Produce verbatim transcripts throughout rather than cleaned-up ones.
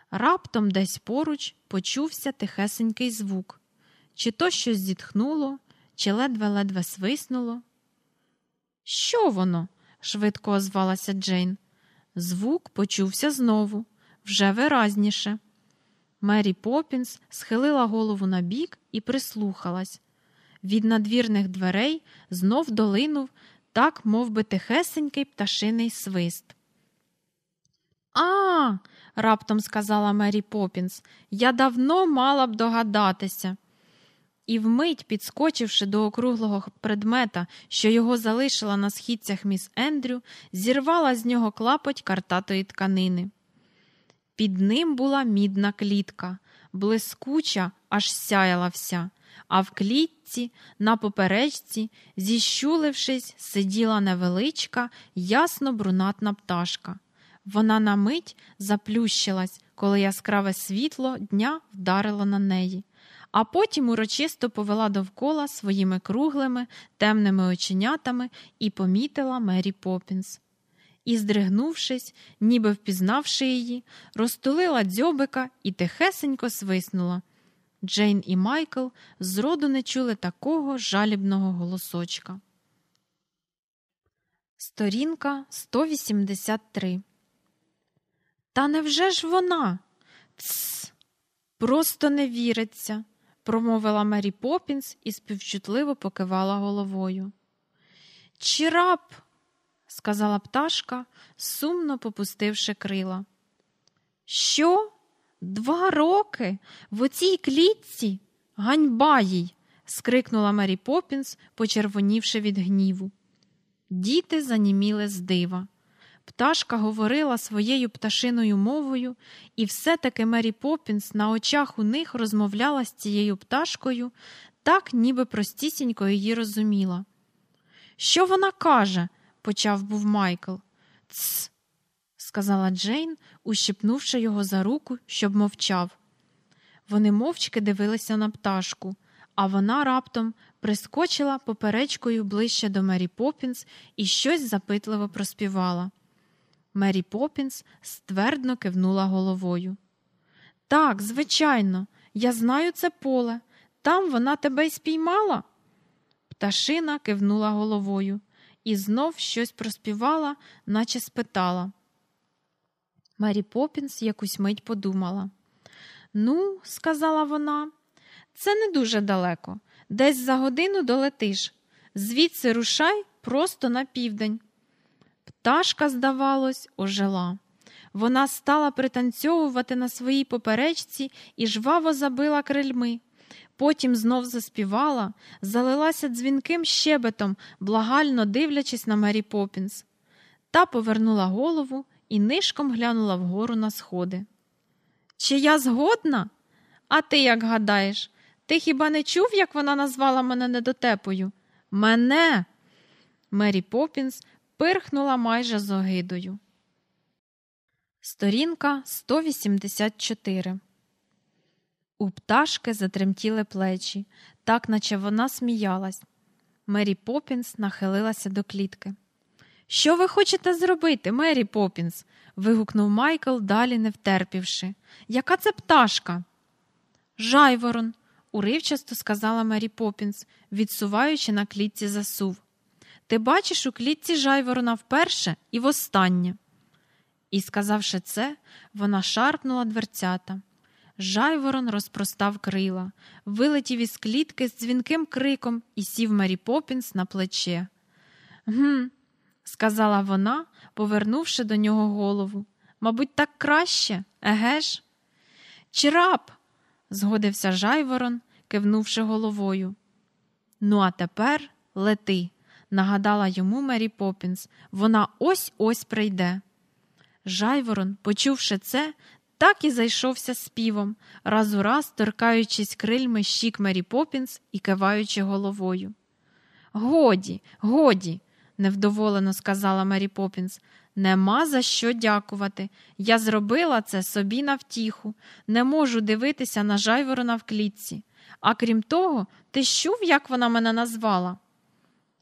Раптом десь поруч почувся тихесенький звук. Чи то щось зітхнуло, чи ледве-ледве свиснуло. «Що воно?» – швидко озвалася Джейн. Звук почувся знову, вже виразніше. Мері Поппінс схилила голову набік і прислухалась. Від надвірних дверей знов долинув так, мов би, тихесенький пташиний свист. «А!» – раптом сказала Мері Поппінс. «Я давно мала б догадатися». І вмить, підскочивши до округлого предмета, що його залишила на східцях міс Ендрю, зірвала з нього клапоть картатої тканини. Під ним була мідна клітка, блискуча, аж сяяла вся, а в клітці, на поперечці, зіщулившись, сиділа невеличка, ясно-брунатна пташка. Вона на мить заплющилась, коли яскраве світло дня вдарило на неї, а потім урочисто повела довкола своїми круглими, темними оченятами і помітила Мері Поппінс. І, здригнувшись, ніби впізнавши її, розтулила дзьобика і тихесенько свиснула. Джейн і Майкл зроду не чули такого жалібного голосочка. Сторінка сто вісімдесят три. «Та невже ж вона?» «Тсс! Просто не віриться!» – промовила Мері Поппінс і співчутливо покивала головою. «Чирап!» – сказала пташка, сумно попустивши крила. «Що? Два роки? В оцій клітці? Ганьба їй!» – скрикнула Мері Поппінс, почервонівши від гніву. Діти заніміли з дива. Пташка говорила своєю пташиною мовою, і все-таки Мері Поппінс на очах у них розмовляла з цією пташкою, так, ніби простісінько її розуміла. «Що вона каже?» – почав був Майкл. «Тсс!» – сказала Джейн, ущипнувши його за руку, щоб мовчав. Вони мовчки дивилися на пташку, а вона раптом прискочила поперечкою ближче до Мері Поппінс і щось запитливо проспівала. Мері Поппінс ствердно кивнула головою. «Так, звичайно, я знаю це поле. Там вона тебе й спіймала?» Пташина кивнула головою і знов щось проспівала, наче спитала. Мері Поппінс якусь мить подумала. «Ну, – сказала вона, – це не дуже далеко. Десь за годину долетиш. Звідси рушай просто на південь». Пташка, здавалось, ожила. Вона стала пританцьовувати на своїй поперечці і жваво забила крильми. Потім знов заспівала, залилася дзвінким щебетом, благально дивлячись на Мері Поппінс. Та повернула голову і нишком глянула вгору на сходи. «Чи я згодна? А ти як гадаєш? Ти хіба не чув, як вона назвала мене недотепою? Мене!» Мері Поппінс пирхнула майже з огидою. Сторінка сто вісімдесят чотири. У пташки затремтіли плечі, так наче вона сміялась. Мері Поппінс нахилилася до клітки. «Що ви хочете зробити, Мері Поппінс?» – вигукнув Майкл, далі не втерпівши. «Яка це пташка?» «Жайворон», – уривчасто сказала Мері Поппінс, відсуваючи на клітці засув. «Ти бачиш у клітці жайворона вперше і востаннє». І, сказавши це, вона шарпнула дверцята. Жайворон розпростав крила, вилетів із клітки з дзвінким криком і сів Мері Поппінс на плече. «Гм», – сказала вона, повернувши до нього голову. «Мабуть, так краще, еге ж?» «Чирап!» – згодився жайворон, кивнувши головою. «Ну, а тепер лети», – нагадала йому Мері Поппінс. «Вона ось-ось прийде». Жайворон, почувши це, так і зайшовся співом, раз у раз торкаючись крильми щік Мері Поппінс і киваючи головою. «Годі, годі!» – невдоволено сказала Мері Поппінс. «Нема за що дякувати. Я зробила це собі на втіху. Не можу дивитися на жайворона в клітці. А крім того, ти чув, як вона мене назвала?»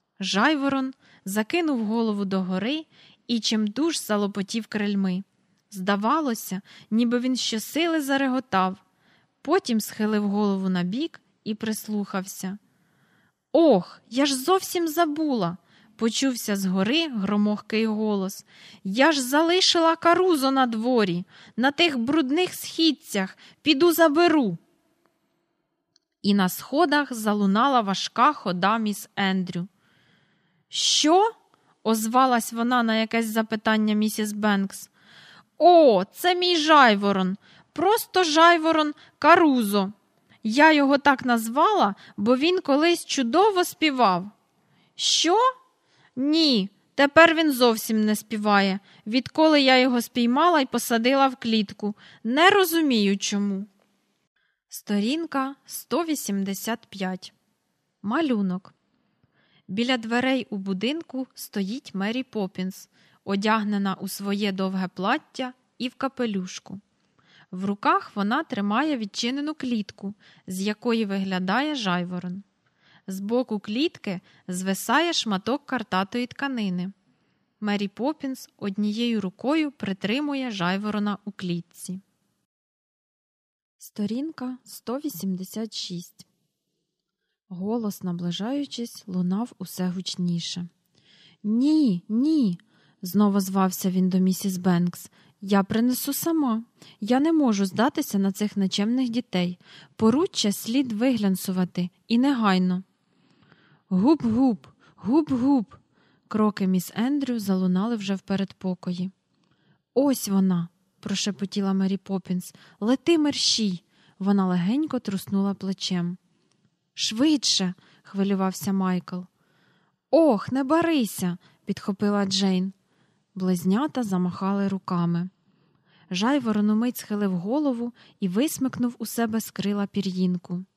Жайворон закинув голову догори і чимдуж залопотів крильми. Здавалося, ніби він щосили зареготав. Потім схилив голову набік і прислухався. «Ох, я ж зовсім забула!» – почувся згори громохкий голос. «Я ж залишила Карузо на дворі, на тих брудних східцях, піду заберу!» І на сходах залунала важка хода міс Ендрю. «Що?» – озвалась вона на якесь запитання місіс Бенкс. «О, це мій жайворон, просто жайворон Карузо. Я його так назвала, бо він колись чудово співав». «Що? Ні, тепер він зовсім не співає, відколи я його спіймала і посадила в клітку. Не розумію, чому». Сторінка сто вісімдесят п'ять. Малюнок. Біля дверей у будинку стоїть Мері Поппінс, одягнена у своє довге плаття і в капелюшку. В руках вона тримає відчинену клітку, з якої виглядає жайворон. Збоку клітки звисає шматок картатої тканини. Мері Поппінс однією рукою притримує жайворона у клітці. Сторінка сто вісімдесят шість. Голос, наближаючись, лунав усе гучніше. «Ні, ні!» – знову звався він до місіс Бенкс. «Я принесу сама. Я не можу здатися на цих нечемних дітей. Поруччя слід виглянцувати. І негайно». «Гуп-гуп! Гуп-гуп!» Кроки міс Ендрю залунали вже в передпокої. «Ось вона!» – прошепотіла Мері Поппінс. «Лети мерщій!» Вона легенько труснула плечем. «Швидше!» – хвилювався Майкл. «Ох, не барися!» – підхопила Джейн. Близнята замахали руками. Жайворон умить схилив голову і висмикнув у себе з крила пір'їнку.